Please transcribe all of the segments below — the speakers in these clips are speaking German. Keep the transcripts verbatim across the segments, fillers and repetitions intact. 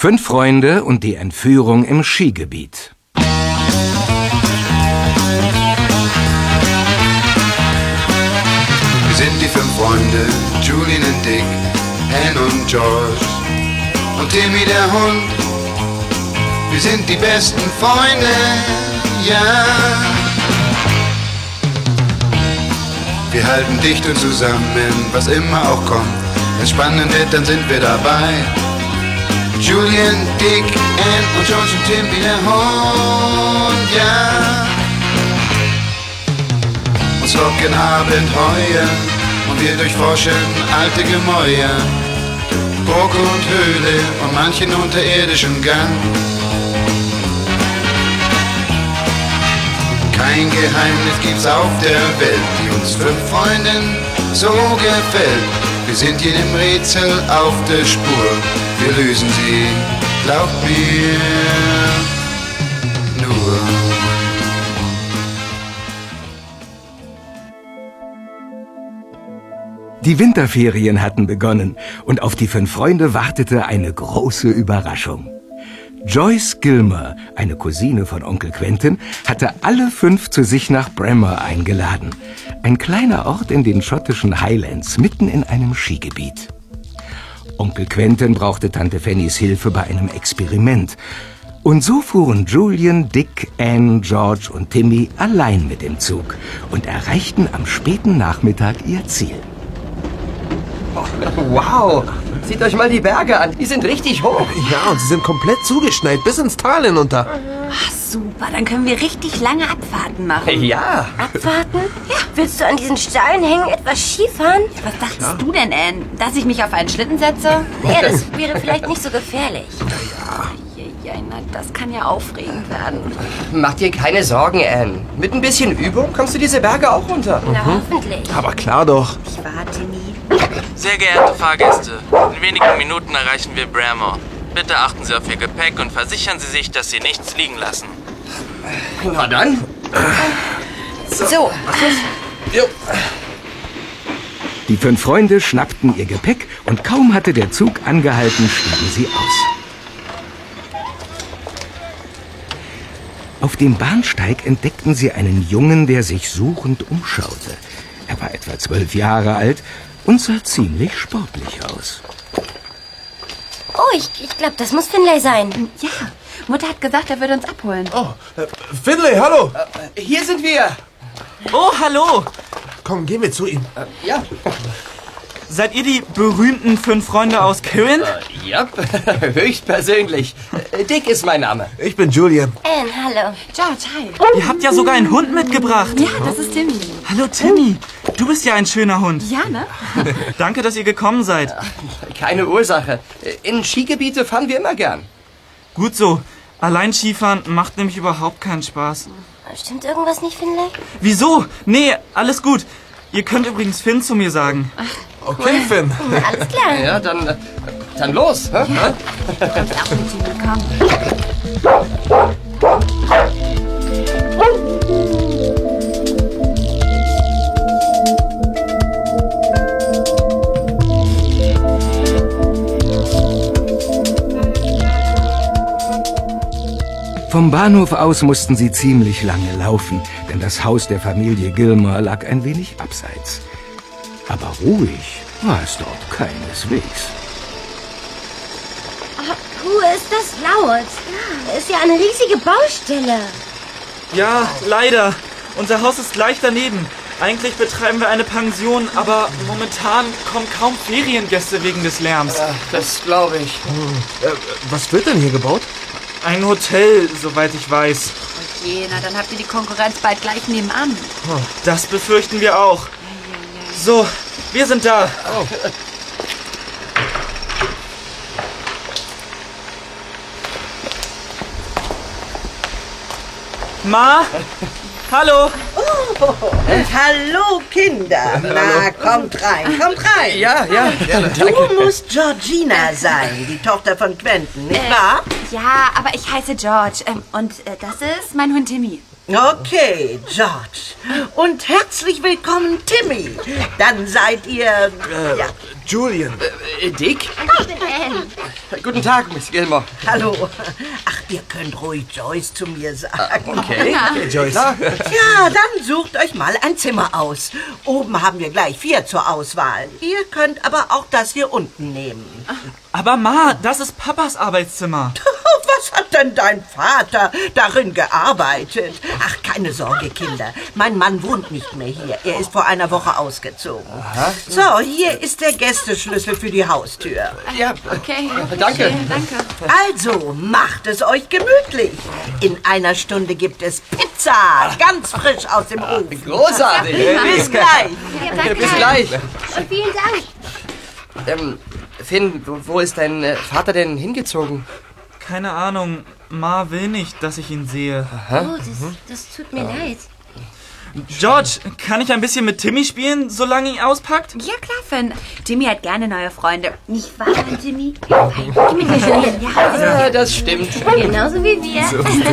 Fünf Freunde und die Entführung im Skigebiet. Wir sind die fünf Freunde, Julian und Dick, Anne und George und Timmy der Hund. Wir sind die besten Freunde, ja. Wir halten dicht und zusammen, was immer auch kommt. Wenn es spannend wird, dann sind wir dabei. Julian, Dick, Anne und George und Timmy der Hund, ja. Uns locken Abenteuer und wir durchforschen alte Gemäuer, Burg und Höhle und manchen unterirdischen Gang. Kein Geheimnis gibt's auf der Welt, die uns fünf Freunden so gefällt. Wir sind jedem Rätsel auf der Spur, wir lösen sie, glaubt mir, nur. Die Winterferien hatten begonnen und auf die fünf Freunde wartete eine große Überraschung. Joyce Gilmer, eine Cousine von Onkel Quentin, hatte alle fünf zu sich nach Brammer eingeladen. Ein kleiner Ort in den schottischen Highlands, mitten in einem Skigebiet. Onkel Quentin brauchte Tante Fannys Hilfe bei einem Experiment. Und so fuhren Julian, Dick, Anne, George und Timmy allein mit dem Zug und erreichten am späten Nachmittag ihr Ziel. Wow, seht euch mal die Berge an, die sind richtig hoch. Ja, und sie sind komplett zugeschneit, bis ins Tal hinunter. Ach, super, dann können wir richtig lange Abfahrten machen. Ja. Abfahrten? Ja. Willst du an diesen Steilen hängen, etwas Skifahren? Was dachtest ja. du denn, Anne? Dass ich mich auf einen Schlitten setze? Ja, das wäre vielleicht nicht so gefährlich. Ja. Ja, na, das kann ja aufregend werden. Mach dir keine Sorgen, Anne. Mit ein bisschen Übung kommst du diese Berge auch runter. Na, mhm. hoffentlich. Aber klar doch. Ich warte nie. Sehr geehrte Fahrgäste, in wenigen Minuten erreichen wir Brammer. Bitte achten Sie auf Ihr Gepäck und versichern Sie sich, dass Sie nichts liegen lassen. Na dann. So. so. Jo. Die fünf Freunde schnappten ihr Gepäck und kaum hatte der Zug angehalten, stiegen sie aus. Auf dem Bahnsteig entdeckten sie einen Jungen, der sich suchend umschaute. Er war etwa zwölf Jahre alt und sah ziemlich sportlich aus. Oh, ich, ich glaube, das muss Finlay sein. Ja, Mutter hat gesagt, er würde uns abholen. Oh, äh, Finlay, hallo. Äh, hier sind wir. Oh, hallo. Komm, gehen wir zu ihm. Äh, ja. Seid ihr die berühmten fünf Freunde aus Kirin? Äh, ja, höchstpersönlich. Äh, Dick ist mein Name. Ich bin Julian. Anne, hallo. George, hi. Ihr habt ja sogar einen Hund mitgebracht. Ja, das ist Timmy. Hallo, Timmy. Du bist ja ein schöner Hund. Ja, ne? Danke, dass ihr gekommen seid. Keine Ursache. In Skigebiete fahren wir immer gern. Gut so. Allein Skifahren macht nämlich überhaupt keinen Spaß. Stimmt irgendwas nicht, Finlay? Wieso? Nee, alles gut. Ihr könnt übrigens Finn zu mir sagen. Okay, Finn. Alles klar. Ja, dann, äh, dann los. Hä? Ja. Du kommst auch mit, Timmy, komm. Vom Bahnhof aus mussten sie ziemlich lange laufen, denn das Haus der Familie Gilmer lag ein wenig abseits. Aber ruhig war es dort keineswegs. Ach, puh, ist das laut. Es ist ja eine riesige Baustelle. Ja, leider. Unser Haus ist gleich daneben. Eigentlich betreiben wir eine Pension, aber momentan kommen kaum Feriengäste wegen des Lärms. Ja, das glaube ich. Äh, was wird denn hier gebaut? Ein Hotel, soweit ich weiß. Okay, na dann habt ihr die Konkurrenz bald gleich nebenan. Das befürchten wir auch. So, wir sind da. Oh. Ma? Hallo? Oh, und hallo, Kinder. Na, kommt rein, kommt rein. Ja, ja. ja du musst Georgina sein, die Tochter von Quentin, nicht äh, wahr? Ja, aber ich heiße George. Ähm, und äh, das ist mein Hund Timmy. Okay, George. Und herzlich willkommen, Timmy. Dann seid ihr... Äh, ja. Julian. Äh, Dick? Ich bin Anne. Guten Tag, Miss Gilmore. Hallo. Ach, ihr könnt ruhig Joyce zu mir sagen. Okay. Hey, Joyce. Ja, dann sucht euch mal ein Zimmer aus. Oben haben wir gleich vier zur Auswahl. Ihr könnt aber auch das hier unten nehmen. Aber Ma, das ist Papas Arbeitszimmer. Was hat denn dein Vater darin gearbeitet? Ach, keine Sorge, Kinder. Mein Mann wohnt nicht mehr hier. Er ist vor einer Woche ausgezogen. Aha. So, hier ist der Gästeschlüssel für die Haustür. Ja, Okay. danke. Schön, danke. Also, macht es euch gemütlich. In einer Stunde gibt es Pizza, ganz frisch aus dem Ofen. Großartig. Bis gleich. Ja, danke. Bis gleich. Und vielen Dank. Ähm, Finn, wo, wo ist dein äh, Vater denn hingezogen? Keine Ahnung, Ma will nicht, dass ich ihn sehe. Oh, das, das tut mir leid. George, kann ich ein bisschen mit Timmy spielen, solange ihn auspackt? Ja, klar, Finn. Timmy hat gerne neue Freunde. Nicht wahr, Timmy? Gib mir die Schnelle. Ja, Ja, das stimmt. genauso wie wir.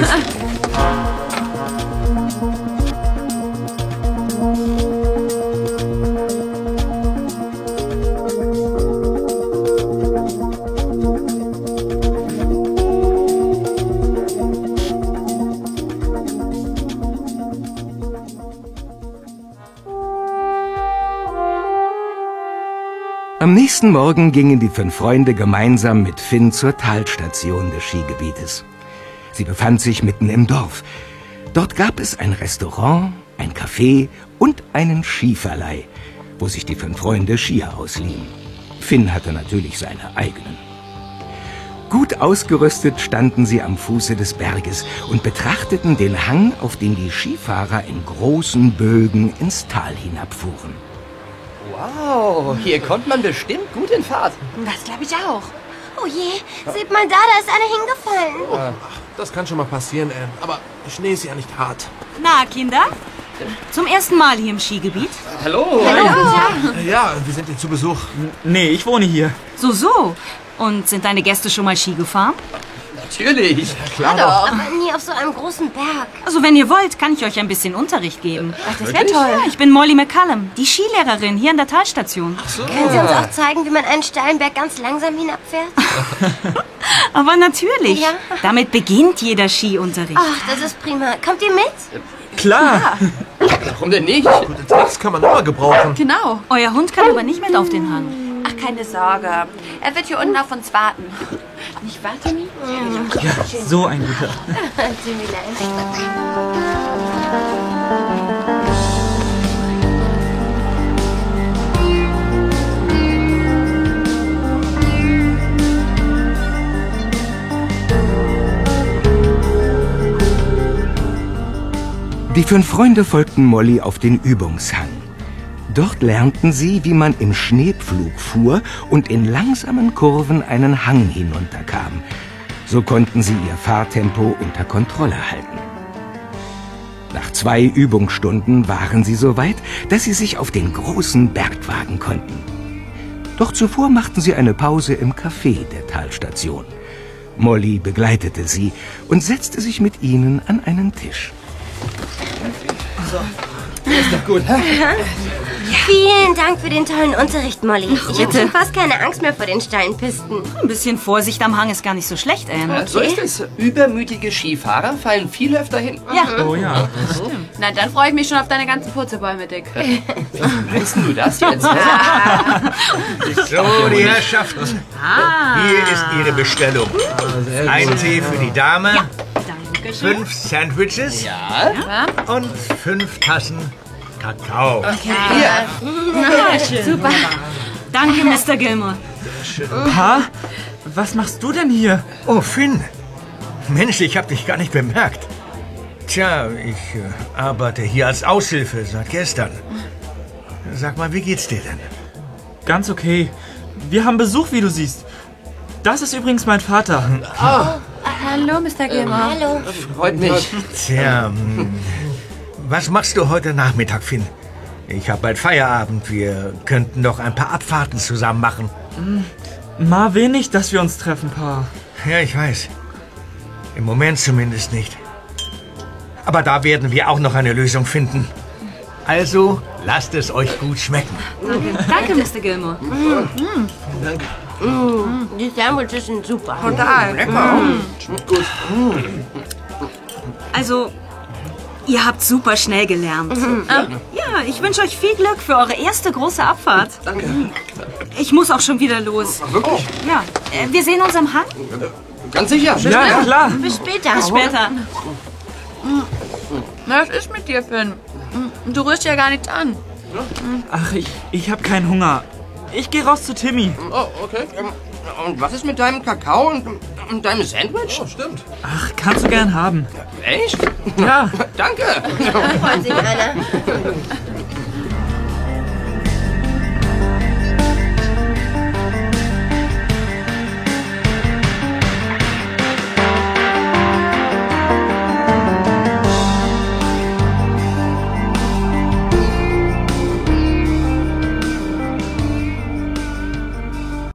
Am nächsten Morgen gingen die fünf Freunde gemeinsam mit Finn zur Talstation des Skigebietes. Sie befand sich mitten im Dorf. Dort gab es ein Restaurant, ein Café und einen Skiverleih, wo sich die fünf Freunde Skier ausliehen. Finn hatte natürlich seine eigenen. Gut ausgerüstet standen sie am Fuße des Berges und betrachteten den Hang, auf dem die Skifahrer in großen Bögen ins Tal hinabfuhren. Wow, hier kommt man bestimmt gut in Fahrt. Das glaube ich auch. Oh je, seht mal da, da ist einer hingefallen. Das kann schon mal passieren, Anne. Aber Schnee ist ja nicht hart. Na, Kinder? Zum ersten Mal hier im Skigebiet? Hallo. Ja, wir sind hier zu Besuch. Nee, ich wohne hier. So, so. Und sind deine Gäste schon mal Ski gefahren? Natürlich. Klar doch. Aber nie auf so einem großen Berg. Also, wenn ihr wollt, kann ich euch ein bisschen Unterricht geben. Ach, das wäre toll. Ja, ich bin Molly McCallum, die Skilehrerin hier an der Talstation. Können Sie uns auch zeigen, wie man einen steilen Berg ganz langsam hinabfährt? Aber natürlich. Ja. Damit beginnt jeder Skiunterricht. Ach, das ist prima. Kommt ihr mit? Klar. Warum denn nicht? Gute Tricks kann man immer gebrauchen. Genau. Euer Hund kann aber nicht mit auf den Hang. Ach, keine Sorge. Er wird hier unten auf uns warten. Nicht wahr, Timmy? So ein guter. Timmy, nein. Die fünf Freunde folgten Molly auf den Übungshang. Dort lernten sie, wie man im Schneepflug fuhr und in langsamen Kurven einen Hang hinunterkam. So konnten sie ihr Fahrtempo unter Kontrolle halten. Nach zwei Übungsstunden waren sie so weit, dass sie sich auf den großen Berg wagen konnten. Doch zuvor machten sie eine Pause im Café der Talstation. Molly begleitete sie und setzte sich mit ihnen an einen Tisch. Ist doch gut, hä? Vielen Dank für den tollen Unterricht, Molly. Ich habe bitte. schon fast keine Angst mehr vor den steilen Pisten. Ein bisschen Vorsicht am Hang ist gar nicht so schlecht, Anne. So ist es. Übermütige Skifahrer fallen viel öfter hin. Ja. Oh ja. Na, dann freue ich mich schon auf deine ganzen Purzelbäume, Dick. Wie meinst du das jetzt? So, die Herrschaften. Hier ist Ihre Bestellung. Ein Tee für die Dame, Dankeschön. fünf Sandwiches Ja? und fünf Tassen Kakao. Super. Danke, Mister Gilmore. Pa, was machst du denn hier? Oh, Finn. Mensch, ich hab dich gar nicht bemerkt. Tja, ich äh, arbeite hier als Aushilfe seit gestern. Sag mal, wie geht's dir denn? Ganz okay. Wir haben Besuch, wie du siehst. Das ist übrigens mein Vater. Hallo, Mister Gilmore. Hallo. Freut mich. Tja, hm, was machst du heute Nachmittag, Finn? Ich hab bald Feierabend. Wir könnten doch ein paar Abfahrten zusammen machen. Ma will nicht, dass wir uns treffen, Pa. Ja, ich weiß. Im Moment zumindest nicht. Aber da werden wir auch noch eine Lösung finden. Also, lasst es euch gut schmecken. Danke, Danke Mister Gilmore. Mm. Danke. Mm. Die Sandwiches sind super. Total. Lecker. Mm. Schmeckt gut. Also, ihr habt super schnell gelernt. Mhm. Ja, ich wünsche euch viel Glück für eure erste große Abfahrt. Danke. Ich muss auch schon wieder los. Wirklich? Ja, äh, wir sehen uns am Hang. Ganz sicher. Ja, ja, klar. Bis später. Bis später. Was ist mit dir, Finn? Du rührst ja gar nichts an. Ach, ich, ich habe keinen Hunger. Ich gehe raus zu Timmy. Oh, okay. Und was ist mit deinem Kakao und, und deinem Sandwich? Oh, stimmt. Ach, kannst du gern haben. Echt? Ja. Danke. Freut sich einer.